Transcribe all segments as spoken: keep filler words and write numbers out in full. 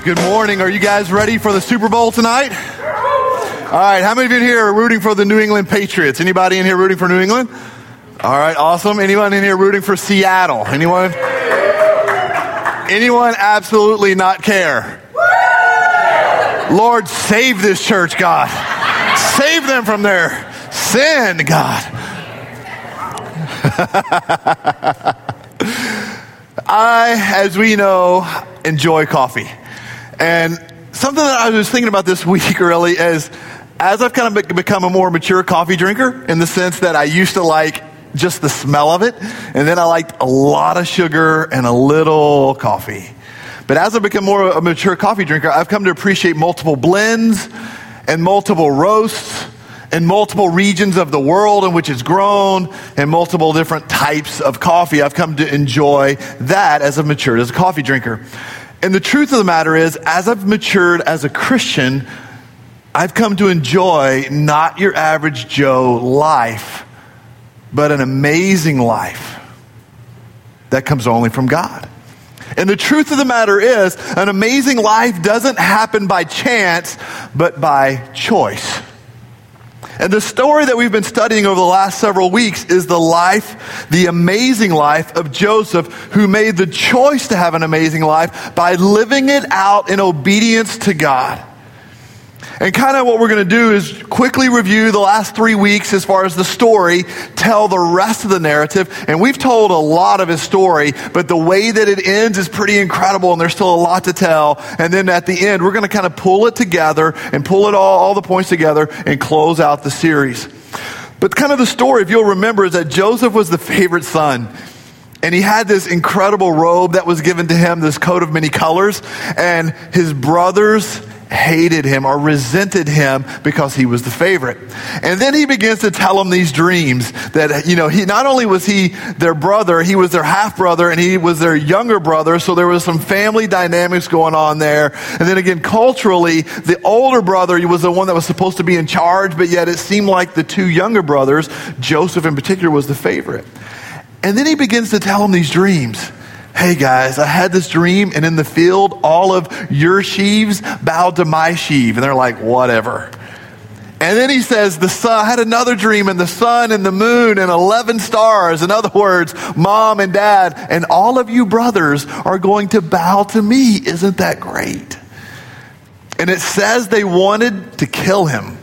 Good morning. Are you guys ready for the Super Bowl tonight? All right. How many of you in here are rooting for the New England Patriots? Anybody in here rooting for New England? All right. Awesome. Anyone in here rooting for Seattle? Anyone? Anyone absolutely not care? Lord, save this church, God. Save them from their sin, God. I, as we know, enjoy coffee. And something that I was thinking about this week really is, as I've kind of become a more mature coffee drinker, in the sense that I used to like just the smell of it, and then I liked a lot of sugar and a little coffee. But as I've become more a mature coffee drinker, I've come to appreciate multiple blends and multiple roasts and multiple regions of the world in which it's grown and multiple different types of coffee. I've come to enjoy that as I've matured as a coffee drinker. And the truth of the matter is, as I've matured as a Christian, I've come to enjoy not your average Joe life, but an amazing life that comes only from God. And the truth of the matter is, an amazing life doesn't happen by chance, but by choice. And the story that we've been studying over the last several weeks is the life, the amazing life of Joseph, who made the choice to have an amazing life by living it out in obedience to God. And kind of what we're going to do is quickly review the last three weeks as far as the story, tell the rest of the narrative. And we've told a lot of his story, but the way that it ends is pretty incredible, and there's still a lot to tell. And then at the end, we're going to kind of pull it together and pull it all, all the points together and close out the series. But kind of the story, if you'll remember, is that Joseph was the favorite son. And he had this incredible robe that was given to him, this coat of many colors. And his brothers hated him or resented him because he was the favorite. And then he begins to tell them these dreams that, you know, he not only was he their brother, he was their half brother, and he was their younger brother. So there was some family dynamics going on there. And then again, culturally, the older brother was the one that was supposed to be in charge, but yet it seemed like the two younger brothers, Joseph in particular, was the favorite. And then he begins to tell them these dreams. Hey guys, I had this dream, and in the field, all of your sheaves bowed to my sheaf. And they're like, whatever. And then he says, the sun, I had another dream, and the sun and the moon and eleven stars. In other words, mom and dad and all of you brothers are going to bow to me. Isn't that great? And it says they wanted to kill him.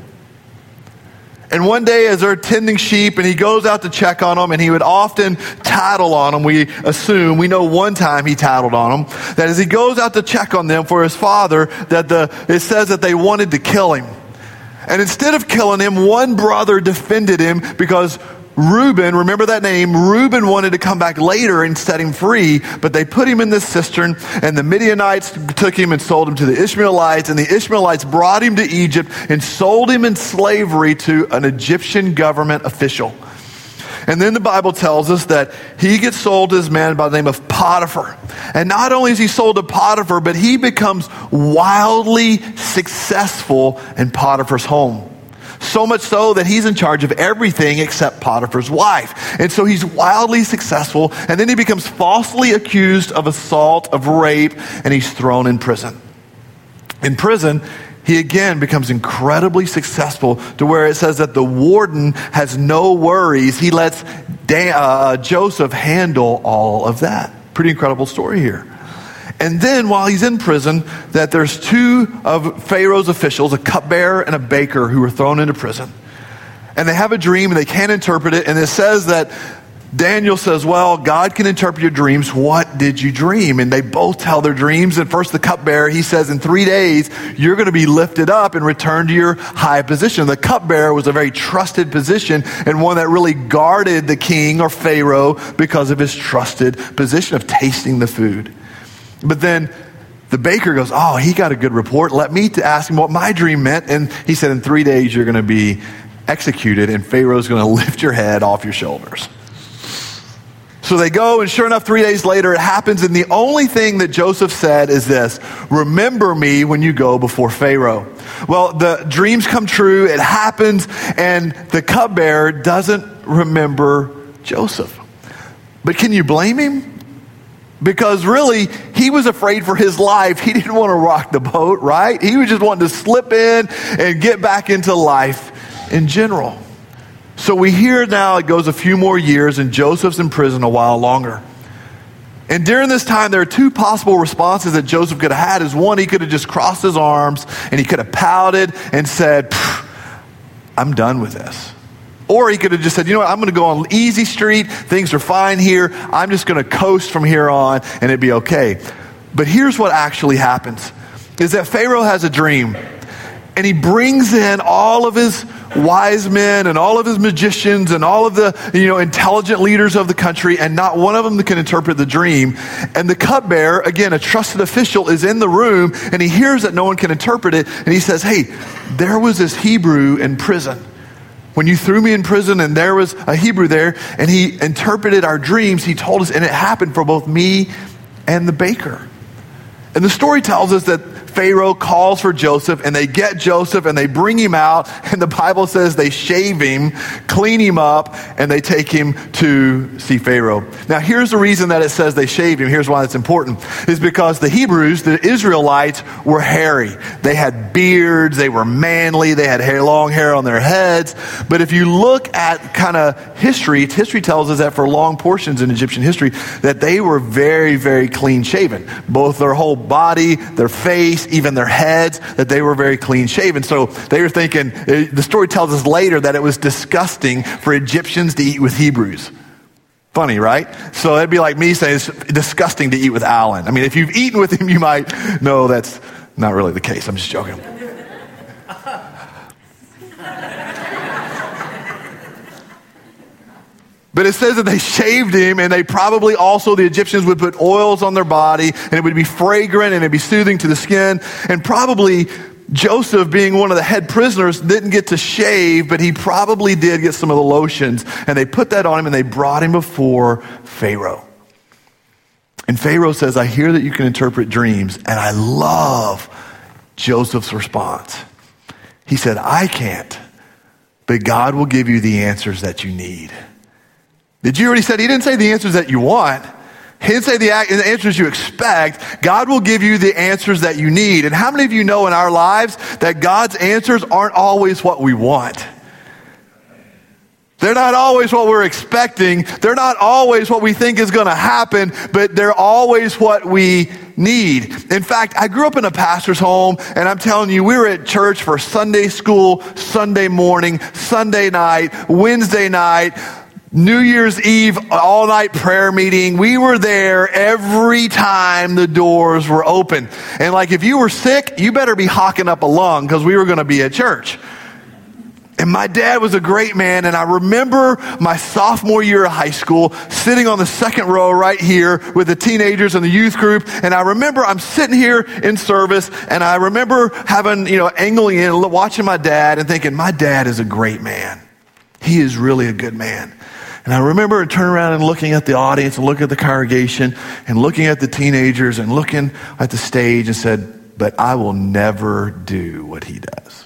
And one day as they're tending sheep and he goes out to check on them, and he would often tattle on them, we assume. We know one time he tattled on them. That as he goes out to check on them for his father, that the it says that they wanted to kill him. And instead of killing him, one brother defended him because Reuben, remember that name, Reuben wanted to come back later and set him free, but they put him in this cistern, and the Midianites took him and sold him to the Ishmaelites, and the Ishmaelites brought him to Egypt and sold him in slavery to an Egyptian government official. And then the Bible tells us that he gets sold to this man by the name of Potiphar. And not only is he sold to Potiphar, but he becomes wildly successful in Potiphar's home. So much so that he's in charge of everything except Potiphar's wife. And so he's wildly successful, and then he becomes falsely accused of assault, of rape, and he's thrown in prison. In prison, he again becomes incredibly successful to where it says that the warden has no worries. He lets Dan, uh, Joseph handle all of that. Pretty incredible story here. And then while he's in prison, that there's two of Pharaoh's officials, a cupbearer and a baker, who are thrown into prison. And they have a dream and they can't interpret it. And it says that Daniel says, well, God can interpret your dreams. What did you dream? And they both tell their dreams. And first the cupbearer, he says, in three days, you're going to be lifted up and returned to your high position. The cupbearer was a very trusted position, and one that really guarded the king or Pharaoh because of his trusted position of tasting the food. But then the baker goes, oh, he got a good report. Let me to ask him what my dream meant. And he said, in three days, you're going to be executed, and Pharaoh's going to lift your head off your shoulders. So they go, and sure enough, three days later, it happens. And the only thing that Joseph said is this: remember me when you go before Pharaoh. Well, the dreams come true. It happens. And the cupbearer doesn't remember Joseph. But can you blame him? Because really, he was afraid for his life. He didn't want to rock the boat, right? He was just wanting to slip in and get back into life in general. So we hear now it goes a few more years and Joseph's in prison a while longer. And during this time, there are two possible responses that Joseph could have had. Is one, he could have just crossed his arms and he could have pouted and said, I'm done with this. Or he could have just said, you know what, I'm going to go on easy street. Things are fine here. I'm just going to coast from here on and it'd be okay. But here's what actually happens, is that Pharaoh has a dream. And he brings in all of his wise men and all of his magicians and all of the, you know, intelligent leaders of the country, and not one of them can interpret the dream. And the cupbearer, again, a trusted official, is in the room, and he hears that no one can interpret it, and he says, hey, there was this Hebrew in prison. When you threw me in prison and there was a Hebrew there, and he interpreted our dreams, he told us, and it happened for both me and the baker. And the story tells us that Pharaoh calls for Joseph, and they get Joseph and they bring him out, and the Bible says they shave him, clean him up, and they take him to see Pharaoh. Now here's the reason that it says they shaved him. Here's why it's important. Is because the Hebrews, the Israelites, were hairy. They had beards, they were manly, they had hair, long hair on their heads. But if you look at kind of history, history tells us that for long portions in Egyptian history, that they were very, very clean shaven. Both their whole body, their face, even their heads, that they were very clean shaven. So they were thinking, the story tells us later that it was disgusting for Egyptians to eat with Hebrews. Funny, right? So it'd be like me saying it's disgusting to eat with Alan. I mean, if you've eaten with him, you might know that's not really the case. I'm just joking. But it says that they shaved him, and they probably also, the Egyptians would put oils on their body, and it would be fragrant and it'd be soothing to the skin. And probably Joseph, being one of the head prisoners, didn't get to shave, but he probably did get some of the lotions. And they put that on him and they brought him before Pharaoh. And Pharaoh says, I hear that you can interpret dreams. And I love Joseph's response. He said, I can't, but God will give you the answers that you need. Did you already say, he didn't say the answers that you want. He didn't say the answers you expect. God will give you the answers that you need. And how many of you know in our lives that God's answers aren't always what we want? They're not always what we're expecting. They're not always what we think is going to happen, but they're always what we need. In fact, I grew up in a pastor's home, and I'm telling you, we were at church for Sunday school, Sunday morning, Sunday night, Wednesday night, New Year's Eve, all-night prayer meeting. We were there every time the doors were open. And like, if you were sick, you better be hawking up a lung, because we were going to be at church. And my dad was a great man, and I remember my sophomore year of high school, sitting on the second row right here with the teenagers and the youth group. And I remember I'm sitting here in service, and I remember having, you know, angling in, watching my dad and thinking, my dad is a great man. He is really a good man. And I remember turning around and looking at the audience and looking at the congregation and looking at the teenagers and looking at the stage and said, but I will never do what he does.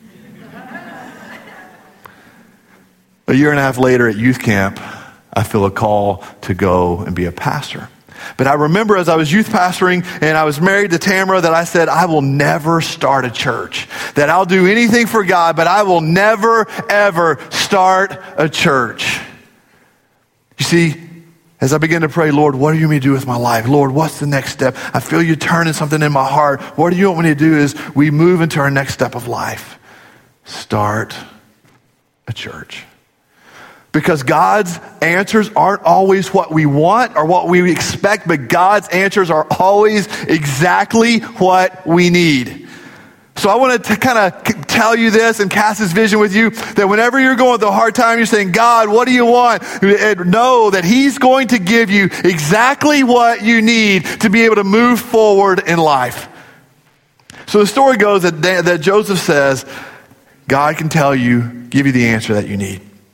A year and a half later at youth camp, I feel a call to go and be a pastor. But I remember as I was youth pastoring and I was married to Tamara that I said, I will never start a church. That I'll do anything for God, but I will never, ever start a church. You see, as I begin to pray, Lord, what do you want me to do with my life? Lord, what's the next step? I feel you turning something in my heart. What do you want me to do is we move into our next step of life. Start a church. Because God's answers aren't always what we want or what we expect, but God's answers are always exactly what we need. So I want to kind of tell you this and cast this vision with you, that whenever you're going through a hard time, you're saying, God, what do you want? And know that he's going to give you exactly what you need to be able to move forward in life. So the story goes that, that Joseph says, God can tell you, give you the answer that you need.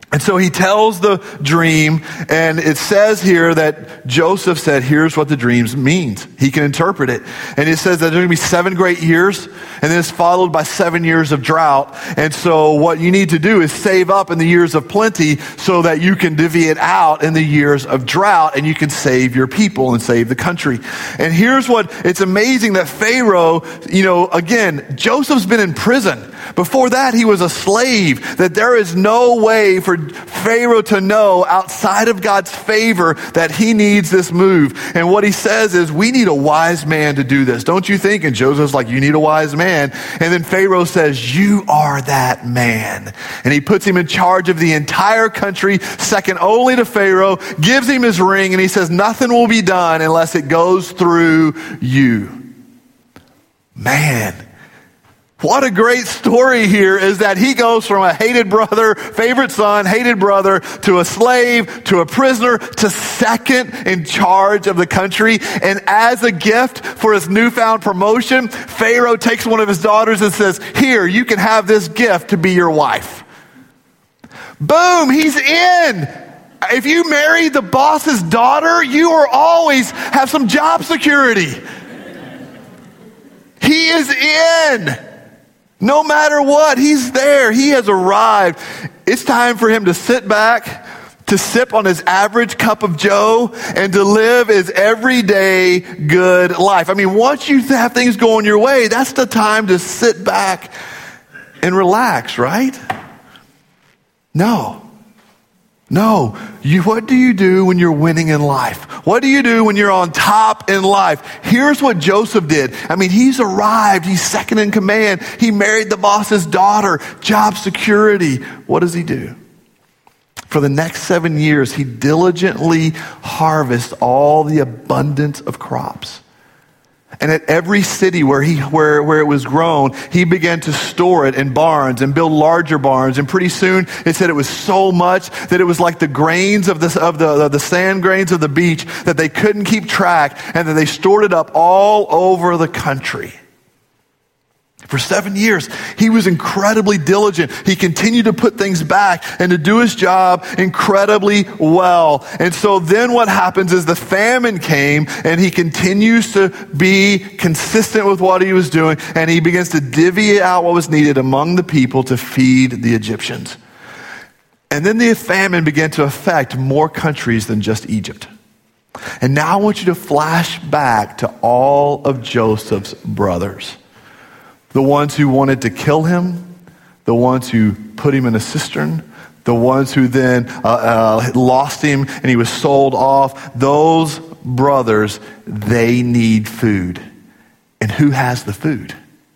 And so he tells the dream, and it says here that Joseph said, here's what the dream means. He can interpret it. And it says that there's going to be seven great years, and then it's followed by seven years of drought. And so what you need to do is save up in the years of plenty so that you can divvy it out in the years of drought, and you can save your people and save the country. And here's what, it's amazing that Pharaoh, you know, again, Joseph's been in prison. Before that, he was a slave, that there is no way for Pharaoh to know outside of God's favor that he needs this move. And what he says is, we need a wise man to do this. Don't you think? And Joseph's like, you need a wise man. And then Pharaoh says, you are that man. And he puts him in charge of the entire country, second only to Pharaoh, gives him his ring, and he says, nothing will be done unless it goes through you. Man. What a great story here is that he goes from a hated brother, favorite son, hated brother, to a slave, to a prisoner, to second in charge of the country. And as a gift for his newfound promotion, Pharaoh takes one of his daughters and says, here, you can have this gift to be your wife. Boom, he's in. If you marry the boss's daughter, you are always have some job security. He is in. No matter what, he's there. He has arrived. It's time for him to sit back, to sip on his average cup of joe, and to live his everyday good life. I mean, once you have things going your way, that's the time to sit back and relax, right? No. No. You, what do you do when you're winning in life? What do you do when you're on top in life? Here's what Joseph did. I mean, he's arrived. He's second in command. He married the boss's daughter. Job security. What does he do? For the next seven years, he diligently harvests all the abundance of crops. And at every city where he where, where it was grown, he began to store it in barns and build larger barns. And pretty soon, it said it was so much that it was like the grains of the of the of the sand grains of the beach that they couldn't keep track, and that they stored it up all over the country. For seven years, he was incredibly diligent. He continued to put things back and to do his job incredibly well. And so then what happens is the famine came, and he continues to be consistent with what he was doing, and he begins to divvy out what was needed among the people to feed the Egyptians. And then the famine began to affect more countries than just Egypt. And now I want you to flash back to all of Joseph's brothers. The ones who wanted to kill him, the ones who put him in a cistern, the ones who then uh, uh, lost him and he was sold off. Those brothers, they need food. And who has the food?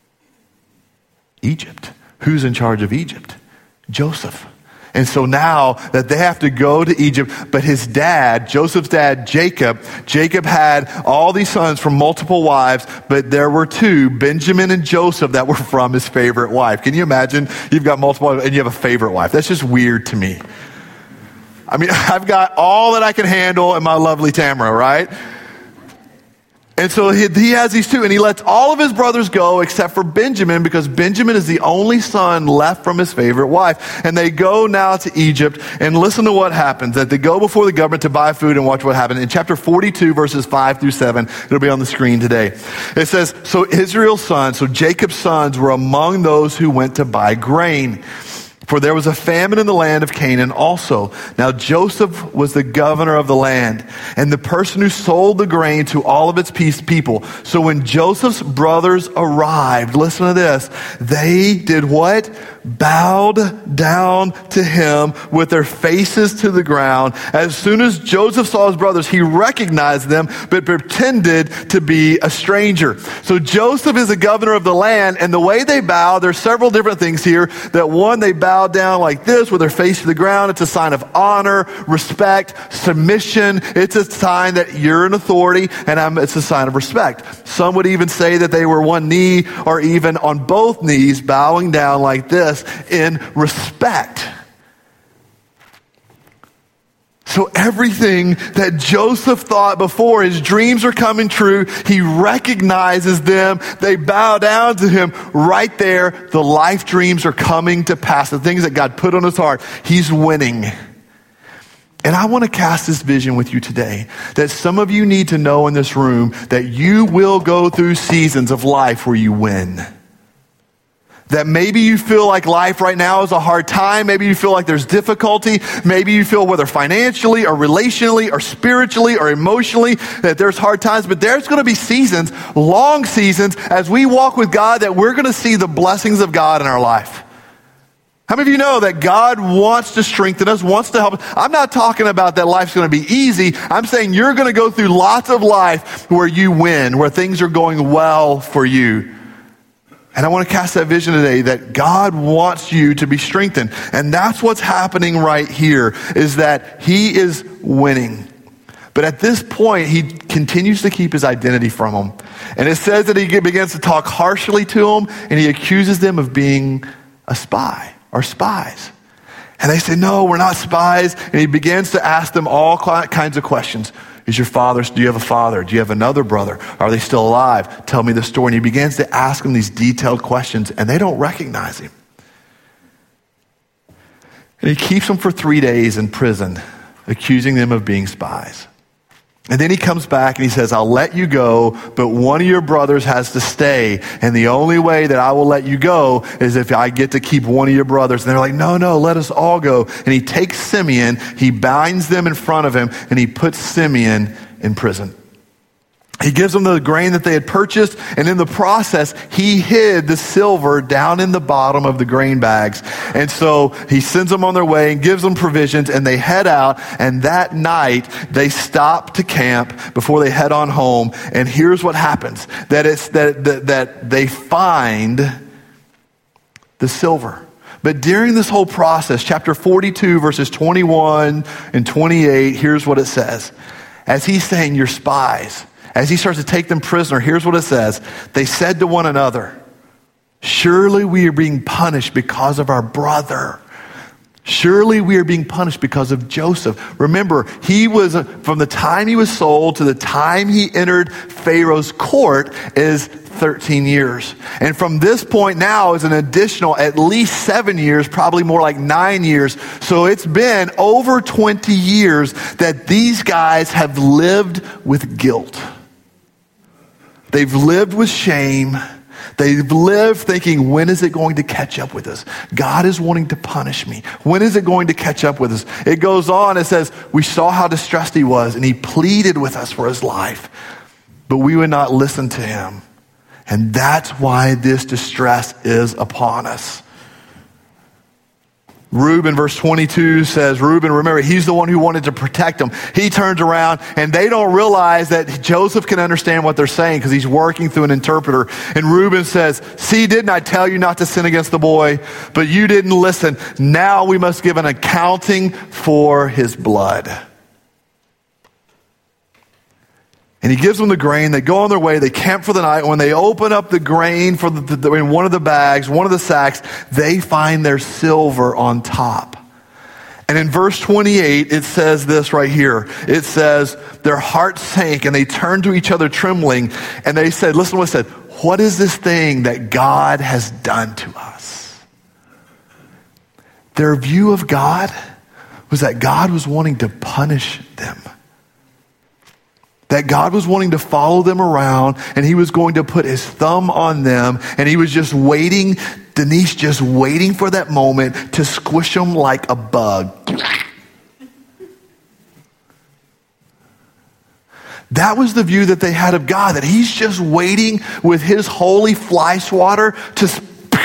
Egypt. Who's in charge of Egypt? Joseph. And so now that they have to go to Egypt, but his dad, Joseph's dad, Jacob, Jacob had all these sons from multiple wives, but there were two, Benjamin and Joseph, that were from his favorite wife. Can you imagine? You've got multiple and you have a favorite wife. That's just weird to me. I mean, I've got all that I can handle in my lovely Tamara, right? And so he, he has these two, and he lets all of his brothers go except for Benjamin, because Benjamin is the only son left from his favorite wife. And they go now to Egypt, and listen to what happens. That they go before the government to buy food, and watch what happens. In chapter forty-two, verses five through seven, it'll be on the screen today. It says, so Israel's sons, so Jacob's sons were among those who went to buy grain. For there was a famine in the land of Canaan also. Now Joseph was the governor of the land, and the person who sold the grain to all of its people. So when Joseph's brothers arrived, listen to this, they did what? Bowed down to him with their faces to the ground. As soon as Joseph saw his brothers, he recognized them, but pretended to be a stranger. So Joseph is the governor of the land, and the way they bow, there's several different things here. That one, they bow down like this with their face to the ground. It's a sign of honor, respect, submission. It's a sign that you're an authority, and I'm, it's a sign of respect. Some would even say that they were one knee or even on both knees, bowing down like this in respect. So everything that Joseph thought before, his dreams are coming true. He recognizes them. They bow down to him. Right there, the life dreams are coming to pass. The things that God put on his heart, he's winning. And I want to cast this vision with you today, that some of you need to know in this room that you will go through seasons of life where you win. That maybe you feel like life right now is a hard time. Maybe you feel like there's difficulty. Maybe you feel, whether financially or relationally or spiritually or emotionally, that there's hard times. But there's going to be seasons, long seasons, as we walk with God, that we're going to see the blessings of God in our life. How many of you know that God wants to strengthen us, wants to help us? I'm not talking about that life's going to be easy. I'm saying you're going to go through lots of life where you win, where things are going well for you. And I want to cast that vision today that God wants you to be strengthened. And that's what's happening right here, is that he is winning. But at this point, he continues to keep his identity from them. And it says that he begins to talk harshly to them, and he accuses them of being a spy or spies. And they say, no, we're not spies. And he begins to ask them all kinds of questions. Is your father, do you have a father? Do you have another brother? Are they still alive? Tell me the story. And he begins to ask them these detailed questions, and they don't recognize him. And he keeps them for three days in prison, accusing them of being spies. And then he comes back and he says, I'll let you go, but one of your brothers has to stay. And the only way that I will let you go is if I get to keep one of your brothers. And they're like, no, no, let us all go. And he takes Simeon, he binds them in front of him, and he puts Simeon in prison. He gives them the grain that they had purchased, and in the process, he hid the silver down in the bottom of the grain bags. And so he sends them on their way and gives them provisions, and they head out, and that night, they stop to camp before they head on home. And here's what happens, that it's that, that, that they find the silver. But during this whole process, chapter forty-two, verses twenty-one and twenty-eight, here's what it says. As he's saying, you're spies. As he starts to take them prisoner, here's what it says. They said to one another, surely we are being punished because of our brother. Surely we are being punished because of Joseph. Remember, he was, from the time he was sold to the time he entered Pharaoh's court is thirteen years. And from this point now is an additional at least seven years, probably more like nine years. So it's been over twenty years that these guys have lived with guilt. They've lived with shame. They've lived thinking, when is it going to catch up with us? God is wanting to punish me. When is it going to catch up with us? It goes on, it says, we saw how distressed he was, and he pleaded with us for his life, but we would not listen to him. And that's why this distress is upon us. Reuben, verse twenty-two says, Reuben, remember, he's the one who wanted to protect them. He turns around, and they don't realize that Joseph can understand what they're saying because he's working through an interpreter. And Reuben says, see, didn't I tell you not to sin against the boy? But you didn't listen. Now we must give an accounting for his blood. And he gives them the grain. They go on their way. They camp for the night. When they open up the grain for the, the, in one of the bags, one of the sacks, they find their silver on top. And in verse twenty-eight, it says this right here. It says, their hearts sank and they turned to each other trembling. And they said, listen to what it said. What is this thing that God has done to us? Their view of God was that God was wanting to punish them. That God was wanting to follow them around, and he was going to put his thumb on them, and he was just waiting, Denise just waiting for that moment to squish them like a bug. That was the view that they had of God, that he's just waiting with his holy fly swatter to sp-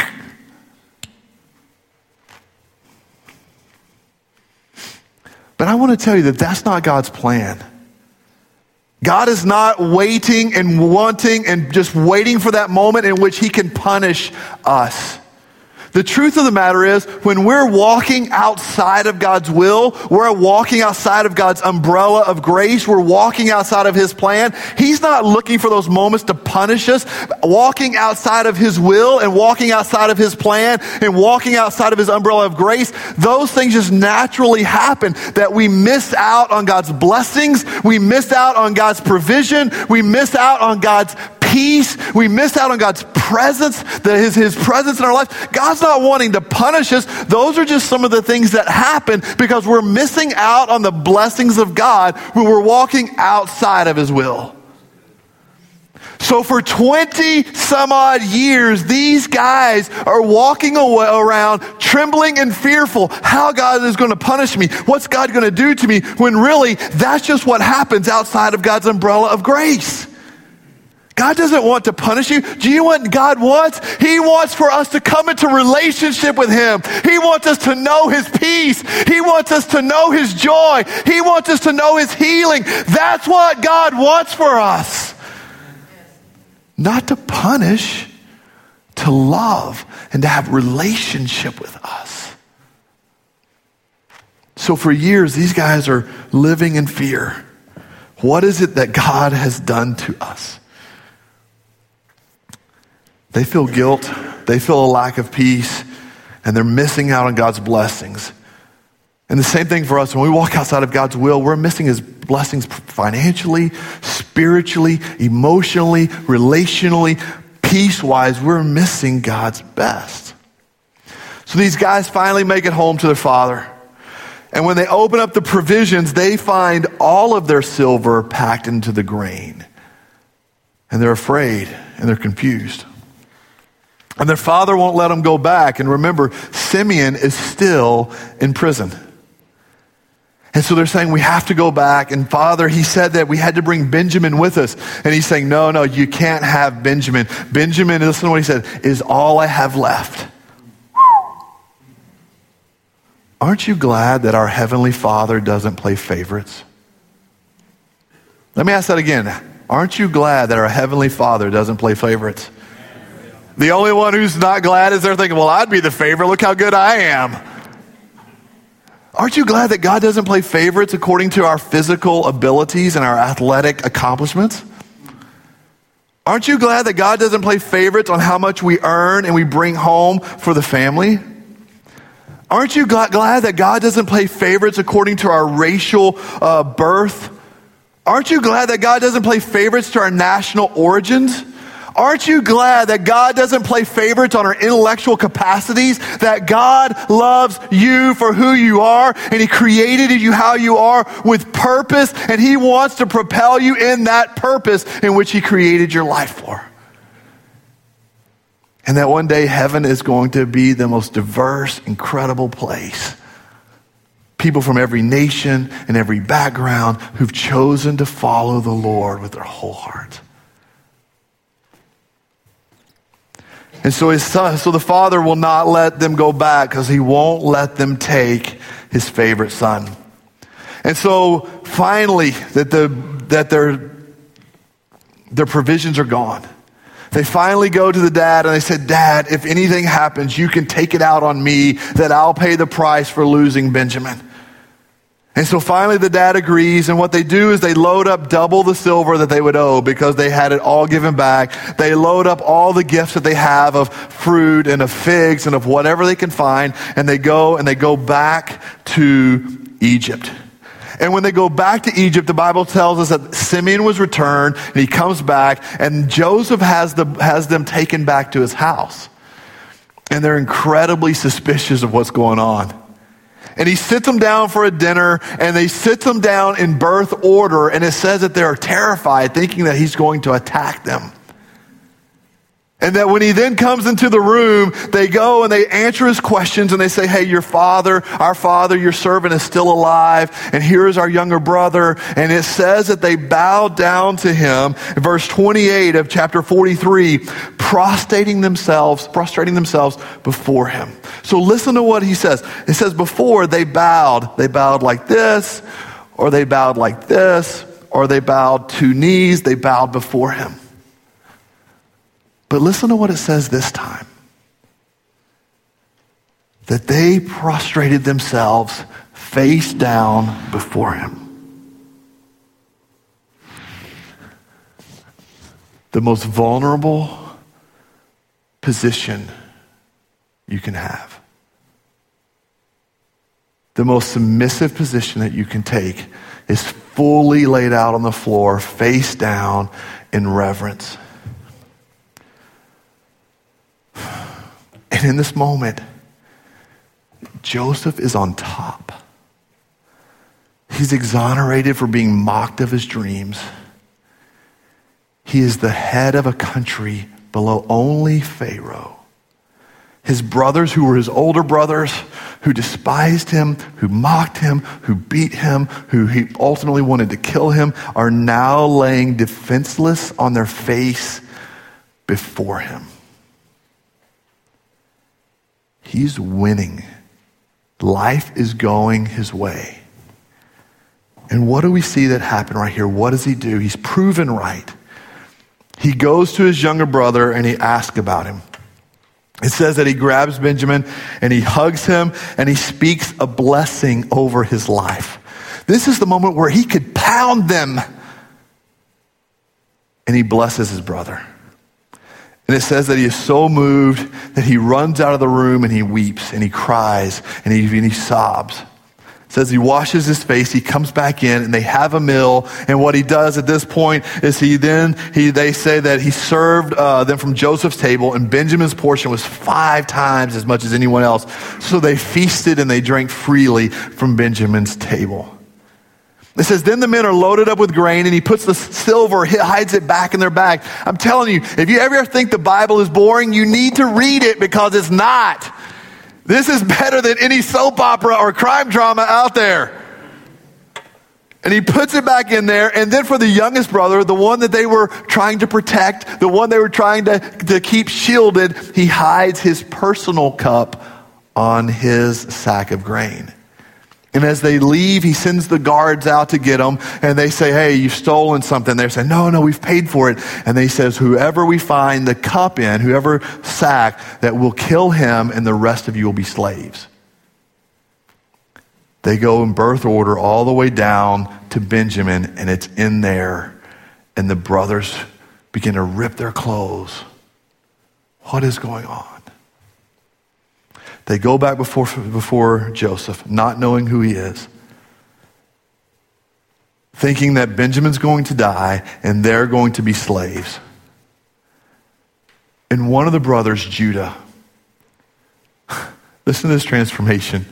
But I want to tell you that that's not God's plan. God is not waiting and wanting and just waiting for that moment in which he can punish us. The truth of the matter is, when we're walking outside of God's will, we're walking outside of God's umbrella of grace, we're walking outside of His plan, He's not looking for those moments to punish us. Walking outside of His will and walking outside of His plan and walking outside of His umbrella of grace, those things just naturally happen, that we miss out on God's blessings, we miss out on God's provision, we miss out on God's peace, we miss out on God's presence, that his, his presence in our life. God's not wanting to punish us. Those are just some of the things that happen because we're missing out on the blessings of God when we're walking outside of His will. So for twenty some odd years, these guys are walking away, around trembling and fearful. How God is going to punish me? What's God going to do to me? When really, that's just what happens outside of God's umbrella of grace. God doesn't want to punish you. Do you know what God wants? He wants for us to come into relationship with Him. He wants us to know His peace. He wants us to know His joy. He wants us to know His healing. That's what God wants for us. Not to punish, to love and to have relationship with us. So for years, these guys are living in fear. What is it that God has done to us? They feel guilt, they feel a lack of peace, and they're missing out on God's blessings. And the same thing for us, when we walk outside of God's will, we're missing His blessings financially, spiritually, emotionally, relationally, peace-wise. We're missing God's best. So these guys finally make it home to their father. And when they open up the provisions, they find all of their silver packed into the grain. And they're afraid and they're confused. And their father won't let them go back. And remember, Simeon is still in prison. And so they're saying, we have to go back. And Father, he said that we had to bring Benjamin with us. And he's saying, no, no, you can't have Benjamin. Benjamin, listen to what he said, is all I have left. Aren't you glad that our Heavenly Father doesn't play favorites? Let me ask that again. Aren't you glad that our Heavenly Father doesn't play favorites? The only one who's not glad is they're thinking, well, I'd be the favorite. Look how good I am. Aren't you glad that God doesn't play favorites according to our physical abilities and our athletic accomplishments? Aren't you glad that God doesn't play favorites on how much we earn and we bring home for the family? Aren't you glad, glad that God doesn't play favorites according to our racial uh, birth? Aren't you glad that God doesn't play favorites to our national origins? Aren't you glad that God doesn't play favorites on our intellectual capacities? That God loves you for who you are, and He created you how you are with purpose, and He wants to propel you in that purpose in which He created your life for. And that one day heaven is going to be the most diverse, incredible place. People from every nation and every background who've chosen to follow the Lord with their whole heart. And so his son, so the father will not let them go back because he won't let them take his favorite son. And so finally, that the that their their provisions are gone. They finally go to the dad and they said, Dad, if anything happens, you can take it out on me, that I'll pay the price for losing Benjamin. And so finally the dad agrees, and what they do is they load up double the silver that they would owe because they had it all given back. They load up all the gifts that they have of fruit and of figs and of whatever they can find, and they go and they go back to Egypt. And when they go back to Egypt, the Bible tells us that Simeon was returned, and he comes back, and Joseph has the has them taken back to his house. And they're incredibly suspicious of what's going on. And he sits them down for a dinner, and they sit them down in birth order, and it says that they're terrified, thinking that he's going to attack them. And that when he then comes into the room, they go and they answer his questions, and they say, hey, your father, our father, your servant is still alive, and here is our younger brother. And it says that they bow down to him, in verse twenty-eight of chapter forty-three, prostrating themselves, prostrating themselves before him. So listen to what he says. It says before they bowed, they bowed like this, or they bowed like this, or they bowed two knees, they bowed before him. But listen to what it says this time. that they prostrated themselves face down before him. The most vulnerable position you can have. The most submissive position that you can take is fully laid out on the floor, face down in reverence. And in this moment, Joseph is on top. He's exonerated for being mocked of his dreams. He is the head of a country below only Pharaoh. His brothers, who were his older brothers, who despised him, who mocked him, who beat him, who he ultimately wanted to kill him, are now laying defenseless on their face before him. He's winning. Life is going his way. And what do we see that happen right here? What does he do? He's proven right. He goes to his younger brother and he asks about him. It says that he grabs Benjamin and he hugs him and he speaks a blessing over his life. This is the moment where he could pound them. And he blesses his brother. And it says that he is so moved that he runs out of the room and he weeps and he cries and he, and he sobs. It says he washes his face, he comes back in and they have a meal. And what he does at this point is he then, he they say that he served uh, them from Joseph's table, and Benjamin's portion was five times as much as anyone else. So they feasted and they drank freely from Benjamin's table. It says, then the men are loaded up with grain and he puts the silver, he hides it back in their bag. I'm telling you, if you ever think the Bible is boring, you need to read it because it's not. This is better than any soap opera or crime drama out there. And he puts it back in there. And then for the youngest brother, the one that they were trying to protect, the one they were trying to, to keep shielded, he hides his personal cup on his sack of grain. And as they leave, he sends the guards out to get them. And they say, hey, you've stolen something. They say, no, no, we've paid for it. And they says, whoever we find the cup in, whoever sack, that will kill him and the rest of you will be slaves. They go in birth order all the way down to Benjamin, and it's in there. And the brothers begin to rip their clothes. What is going on? They go back before, before Joseph, not knowing who he is, thinking that Benjamin's going to die and they're going to be slaves. And one of the brothers, Judah, listen to this transformation.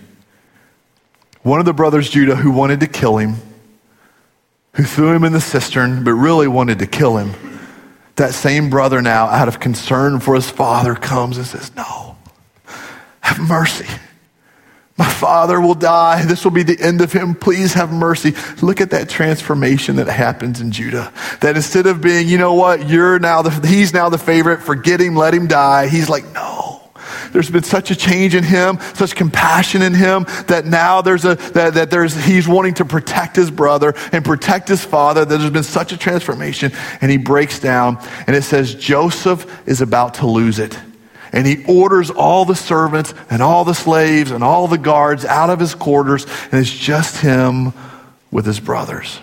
One of the brothers, Judah, who wanted to kill him, who threw him in the cistern, but really wanted to kill him, that same brother now, out of concern for his father, comes and says, no. Have mercy. My father will die. This will be the end of him. Please have mercy. Look at that transformation that happens in Judah. That instead of being, you know what, you're now the, he's now the favorite, forget him, let him die. He's like, no. There's been such a change in him, such compassion in him, that now there's a, that, that there's, he's wanting to protect his brother and protect his father, that there's been such a transformation, and he breaks down, and it says Joseph is about to lose it. And he orders all the servants and all the slaves and all the guards out of his quarters, and it's just him with his brothers.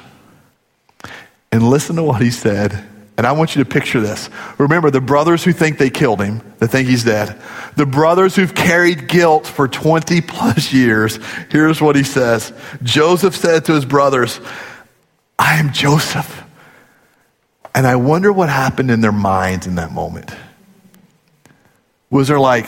And listen to what he said. And I want you to picture this. Remember, the brothers who think they killed him, that think he's dead, the brothers who've carried guilt for twenty plus years, here's what he says. Joseph said to his brothers, I am Joseph. And I wonder what happened in their minds in that moment. Was there like,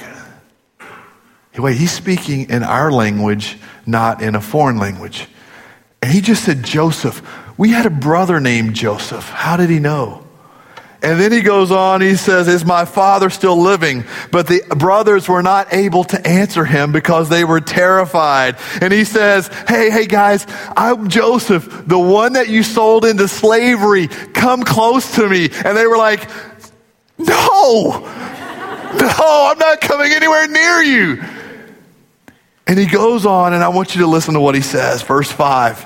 wait, he's speaking in our language, not in a foreign language. And he just said, Joseph. We had a brother named Joseph. How did he know? And then he goes on, he says, is my father still living? But the brothers were not able to answer him because they were terrified. And he says, hey, hey guys, I'm Joseph, the one that you sold into slavery. Come close to me. And they were like, no. No, I'm not coming anywhere near you. And he goes on, and I want you to listen to what he says. Verse five.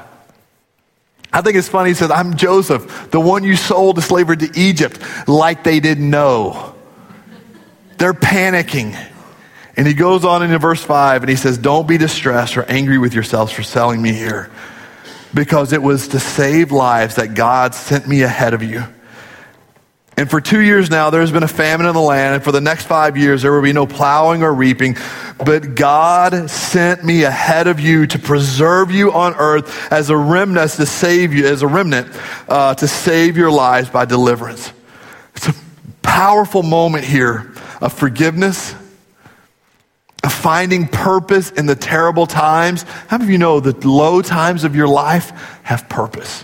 I think it's funny. He says, I'm Joseph, the one you sold to slavery to Egypt, like they didn't know. They're panicking. And he goes on into verse five and he says, don't be distressed or angry with yourselves for selling me here, because it was to save lives that God sent me ahead of you. And for two years now, there has been a famine in the land, and for the next five years, there will be no plowing or reaping. But God sent me ahead of you to preserve you on earth as a remnant to save you, as a remnant uh, to save your lives by deliverance. It's a powerful moment here of forgiveness, of finding purpose in the terrible times. How many of you know the low times of your life have purpose?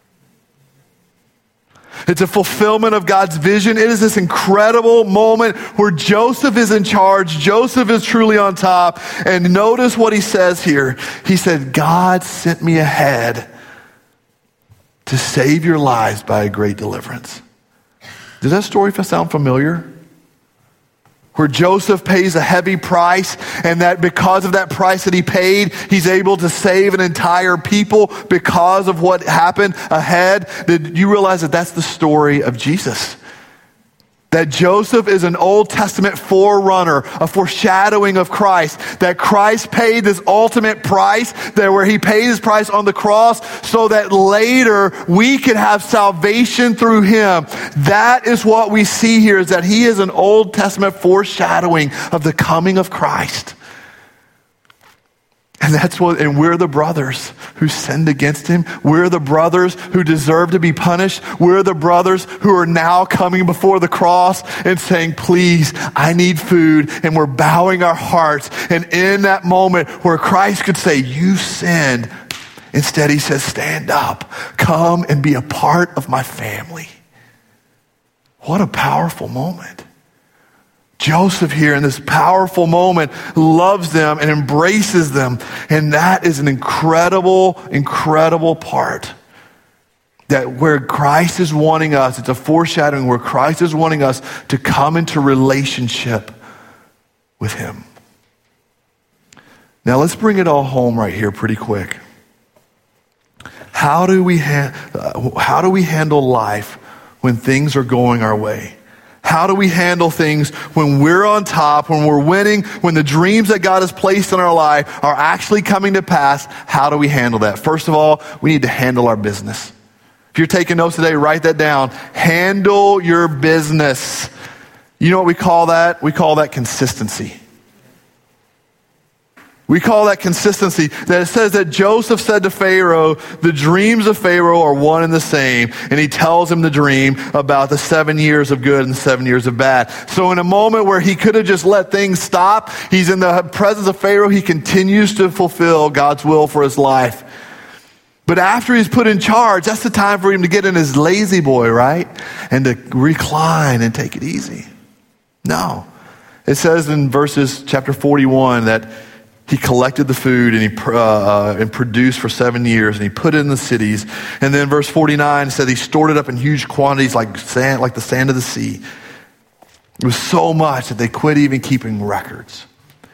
It's a fulfillment of God's vision. It is this incredible moment where Joseph is in charge. Joseph is truly on top. And notice what he says here. He said, God sent me ahead to save your lives by a great deliverance. Does that story sound familiar? Where Joseph pays a heavy price, and that because of that price that he paid, he's able to save an entire people because of what happened ahead. Did you realize that that's the story of Jesus? That Joseph is an Old Testament forerunner, a foreshadowing of Christ. That Christ paid this ultimate price, that where he paid his price on the cross so that later we could have salvation through him. That is what we see here, is that he is an Old Testament foreshadowing of the coming of Christ. And that's what, and we're the brothers who sinned against him. We're the brothers who deserve to be punished. We're the brothers who are now coming before the cross and saying, please, I need food. And we're bowing our hearts. And in that moment where Christ could say, you sinned, instead he says, stand up, come and be a part of my family. What a powerful moment. Joseph here in this powerful moment loves them and embraces them. And that is an incredible, incredible part. That where Christ is wanting us, it's a foreshadowing where Christ is wanting us to come into relationship with him. Now let's bring it all home right here pretty quick. How do we ha- uh, how do we handle life when things are going our way? How do we handle things when we're on top, when we're winning, when the dreams that God has placed in our life are actually coming to pass? How do we handle that? First of all, we need to handle our business. If you're taking notes today, write that down. Handle your business. You know what we call that? We call that consistency. We call that consistency. That it says that Joseph said to Pharaoh, the dreams of Pharaoh are one and the same. And he tells him the dream about the seven years of good and the seven years of bad. So in a moment where he could have just let things stop, he's in the presence of Pharaoh. He continues to fulfill God's will for his life. But after he's put in charge, that's the time for him to get in his lazy boy, right? And to recline and take it easy. No. It says in verses chapter forty-one that he collected the food and he uh, uh, and produced for seven years, and he put it in the cities. And then verse forty-nine said he stored it up in huge quantities like sand, like the sand of the sea. It was so much that they quit even keeping records.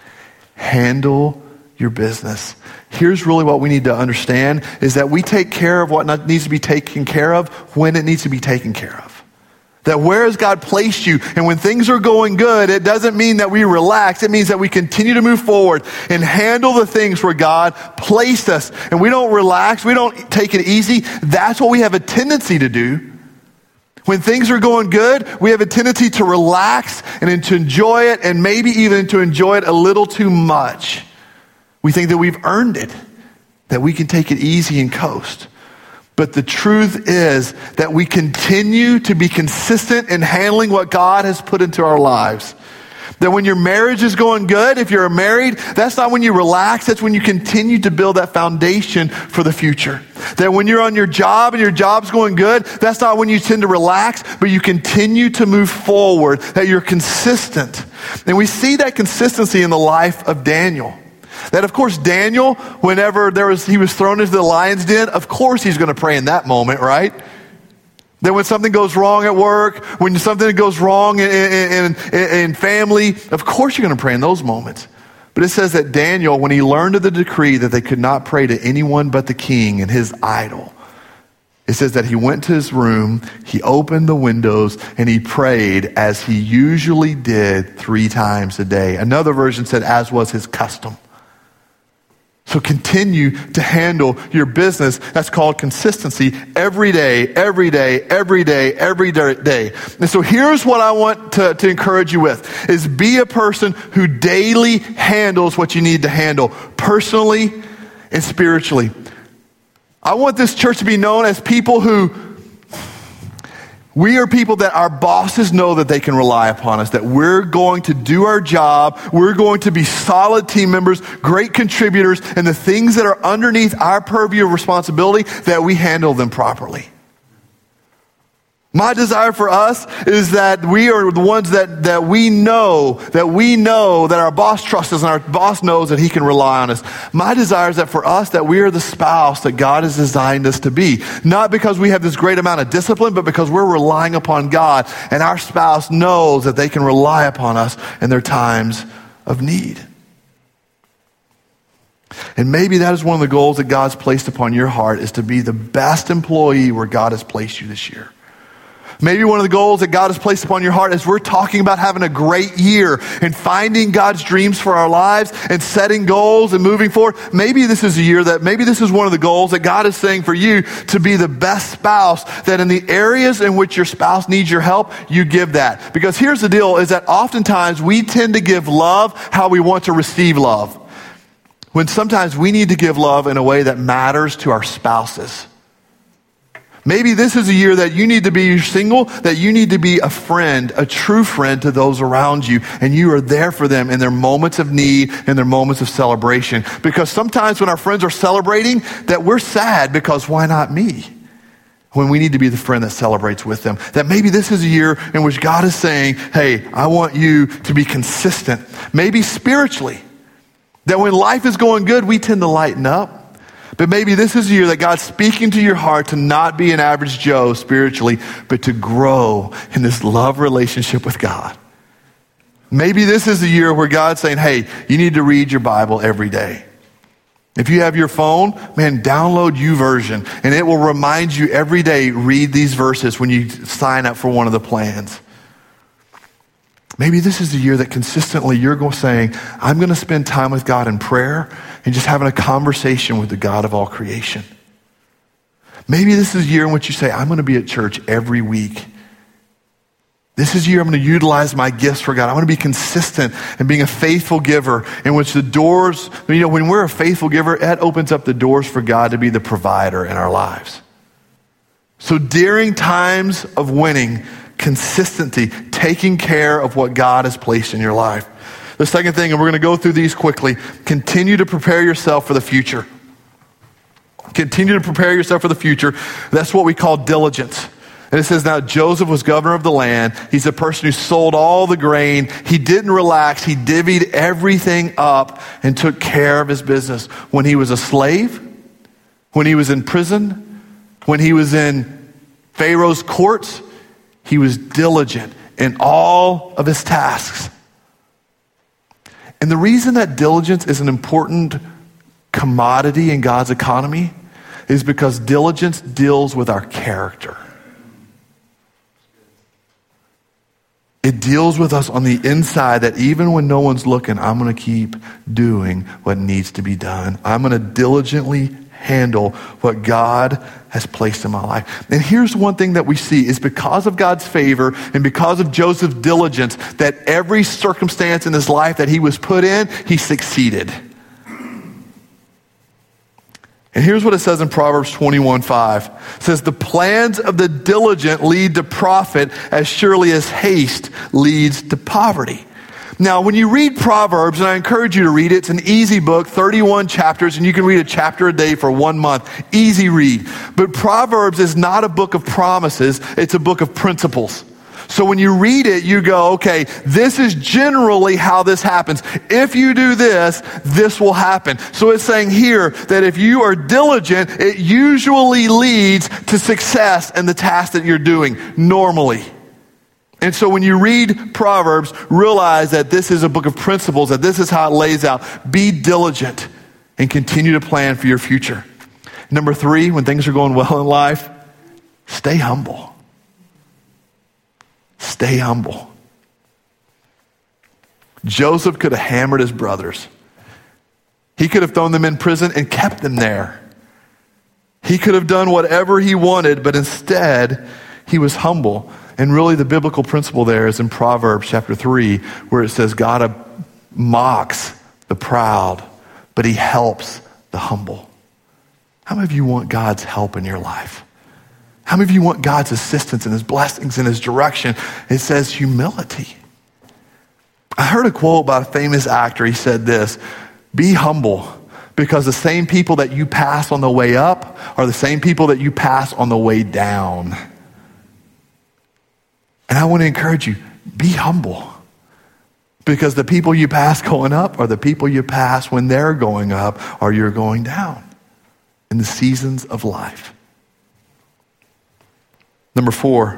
Handle your business. Here's really what we need to understand is that we take care of what needs to be taken care of when it needs to be taken care of. That where has God placed you? And when things are going good, it doesn't mean that we relax. It means that we continue to move forward and handle the things where God placed us. And we don't relax. We don't take it easy. That's what we have a tendency to do. When things are going good, we have a tendency to relax and to enjoy it, and maybe even to enjoy it a little too much. We think that we've earned it, that we can take it easy and coast. But the truth is that we continue to be consistent in handling what God has put into our lives. That when your marriage is going good, if you're married, that's not when you relax, that's when you continue to build that foundation for the future. That when you're on your job and your job's going good, that's not when you tend to relax, but you continue to move forward, that you're consistent. And we see that consistency in the life of Daniel. That of course Daniel, whenever there was he was thrown into the lion's den, of course he's going to pray in that moment, right? That when something goes wrong at work, when something goes wrong in, in, in, in family, of course you're going to pray in those moments. But it says that Daniel, when he learned of the decree that they could not pray to anyone but the king and his idol, It says that he went to his room, he opened the windows, and he prayed as he usually did three times a day. Another version said, as was his custom. So continue to handle your business. That's called consistency every day, every day, every day, every day. And so here's what I want to, to encourage you with, is be a person who daily handles what you need to handle, personally and spiritually. I want this church to be known as people who, we are people that our bosses know that they can rely upon us, that we're going to do our job, we're going to be solid team members, great contributors, and the things that are underneath our purview of responsibility, that we handle them properly. My desire for us is that we are the ones that, that we know, that we know that our boss trusts us and our boss knows that he can rely on us. My desire is that for us, that we are the spouse that God has designed us to be. Not because we have this great amount of discipline, but because we're relying upon God and our spouse knows that they can rely upon us in their times of need. And maybe that is one of the goals that God's placed upon your heart, is to be the best employee where God has placed you this year. Maybe one of the goals that God has placed upon your heart, as we're talking about having a great year and finding God's dreams for our lives and setting goals and moving forward. Maybe this is a year that, maybe this is one of the goals that God is saying for you, to be the best spouse, that in the areas in which your spouse needs your help, you give that. Because here's the deal, is that oftentimes we tend to give love how we want to receive love, when sometimes we need to give love in a way that matters to our spouses. Maybe this is a year that you need to be single, that you need to be a friend, a true friend to those around you, and you are there for them in their moments of need and their moments of celebration. Because sometimes when our friends are celebrating, that we're sad because why not me? When we need to be the friend that celebrates with them. That maybe this is a year in which God is saying, hey, I want you to be consistent. Maybe spiritually, that when life is going good, we tend to lighten up. But maybe this is a year that God's speaking to your heart to not be an average Joe spiritually, but to grow in this love relationship with God. Maybe this is a year where God's saying, hey, you need to read your Bible every day. If you have your phone, man, download YouVersion, and it will remind you every day, read these verses when you sign up for one of the plans. Maybe this is the year that consistently you're going saying, I'm going to spend time with God in prayer and just having a conversation with the God of all creation. Maybe this is a year in which you say, I'm going to be at church every week. This is a year I'm going to utilize my gifts for God. I'm going to be consistent in being a faithful giver, in which the doors, you know, when we're a faithful giver, that opens up the doors for God to be the provider in our lives. So during times of winning, consistency, taking care of what God has placed in your life. The second thing, and we're going to go through these quickly, continue to prepare yourself for the future. Continue to prepare yourself for the future. That's what we call diligence. And it says, now Joseph was governor of the land. He's a person who sold all the grain. He didn't relax. He divvied everything up and took care of his business. When he was a slave, when he was in prison, when he was in Pharaoh's courts, he was diligent in all of his tasks. And the reason that diligence is an important commodity in God's economy is because diligence deals with our character. It deals with us on the inside, that even when no one's looking, I'm going to keep doing what needs to be done. I'm going to diligently handle what God has placed in my life. And here's one thing that we see is because of God's favor and because of Joseph's diligence, that every circumstance in his life that he was put in, he succeeded. And here's what it says in Proverbs twenty-one five. It says, the plans of the diligent lead to profit as surely as haste leads to poverty. Now, when you read Proverbs, and I encourage you to read it, it's an easy book, thirty-one chapters, and you can read a chapter a day for one month. Easy read. But Proverbs is not a book of promises, it's a book of principles. So when you read it, you go, okay, this is generally how this happens. If you do this, this will happen. So it's saying here that if you are diligent, it usually leads to success in the task that you're doing, normally. And so when you read Proverbs, realize that this is a book of principles, that this is how it lays out. Be diligent and continue to plan for your future. Number three, when things are going well in life, Stay humble. Stay humble. Joseph could have hammered his brothers. He could have thrown them in prison and kept them there. He could have done whatever he wanted, but instead, he was humble. And really the biblical principle there is in Proverbs chapter three, where it says God mocks the proud, but he helps the humble. How many of you want God's help in your life? How many of you want God's assistance and his blessings and his direction? It says humility. I heard a quote by a famous actor. He said this, be humble, because the same people that you pass on the way up are the same people that you pass on the way down. And I want to encourage you, be humble. Because the people you pass going up are the people you pass when they're going up or you're going down in the seasons of life. Number four,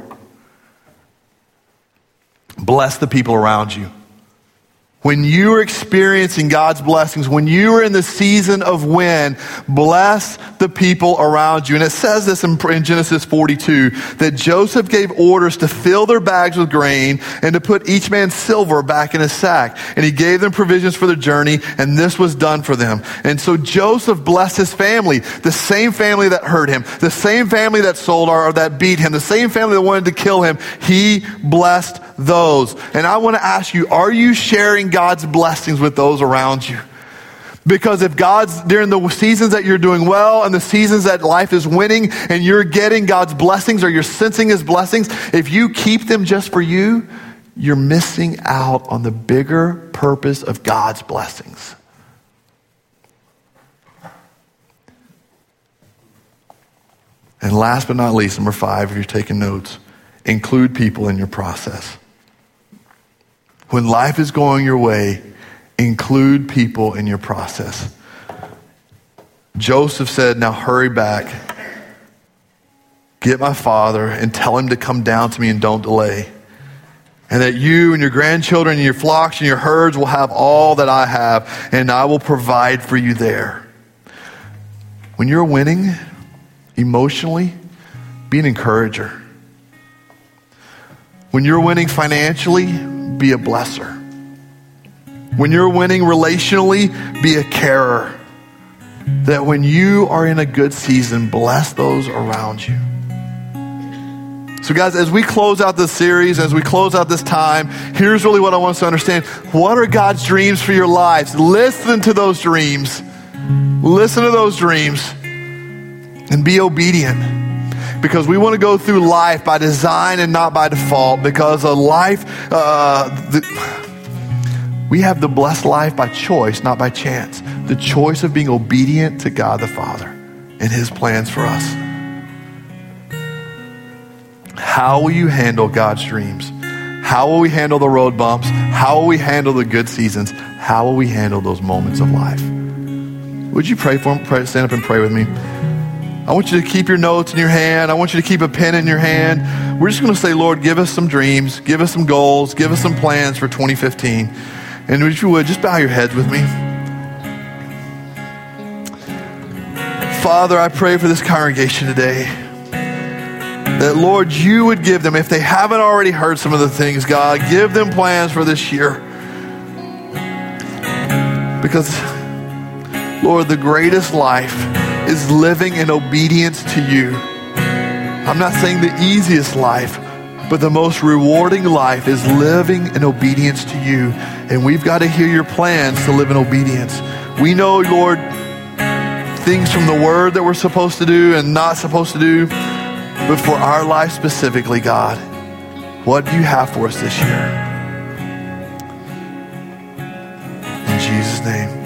bless the people around you. When you are experiencing God's blessings, when you are in the season of win, bless the people around you. And it says this in, in Genesis forty-two, that Joseph gave orders to fill their bags with grain and to put each man's silver back in his sack. And he gave them provisions for their journey, and this was done for them. And so Joseph blessed his family, the same family that hurt him, the same family that sold or, or that beat him, the same family that wanted to kill him. He blessed those. And I want to ask you, are you sharing God's blessings with those around you? Because if God's, during the seasons that you're doing well and the seasons that life is winning and you're getting God's blessings or you're sensing his blessings, if you keep them just for you, you're missing out on the bigger purpose of God's blessings. And last but not least, number five, if you're taking notes, include people in your process. When life is going your way, include people in your process. Joseph said, now hurry back, get my father and tell him to come down to me and don't delay. And that you and your grandchildren and your flocks and your herds will have all that I have, and I will provide for you there. When you're winning emotionally, be an encourager. When you're winning financially, be a blesser. When you're winning relationally, be a carer. That when you are in a good season, bless those around you. So guys, as we close out this series, as we close out this time, here's really what I want us to understand. What are God's dreams for your lives? Listen to those dreams. Listen to those dreams and be obedient. Because we want to go through life by design and not by default. Because a life, uh, the, we have the blessed life by choice, not by chance. The choice of being obedient to God the Father and his plans for us. How will you handle God's dreams? How will we handle the road bumps? How will we handle the good seasons? How will we handle those moments of life? Would you pray for him? Pray, stand up and pray with me. I want you to keep your notes in your hand. I want you to keep a pen in your hand. We're just going to say, Lord, give us some dreams. Give us some goals. Give us some plans for twenty fifteen. And if you would, just bow your heads with me. Father, I pray for this congregation today. That, Lord, you would give them, if they haven't already heard some of the things, God, give them plans for this year. Because, Lord, the greatest life is living in obedience to you. I'm not saying the easiest life, but the most rewarding life is living in obedience to you. And we've got to hear your plans to live in obedience. We know, Lord, things from the word that we're supposed to do and not supposed to do, but for our life specifically, God, what do you have for us this year? In Jesus' name.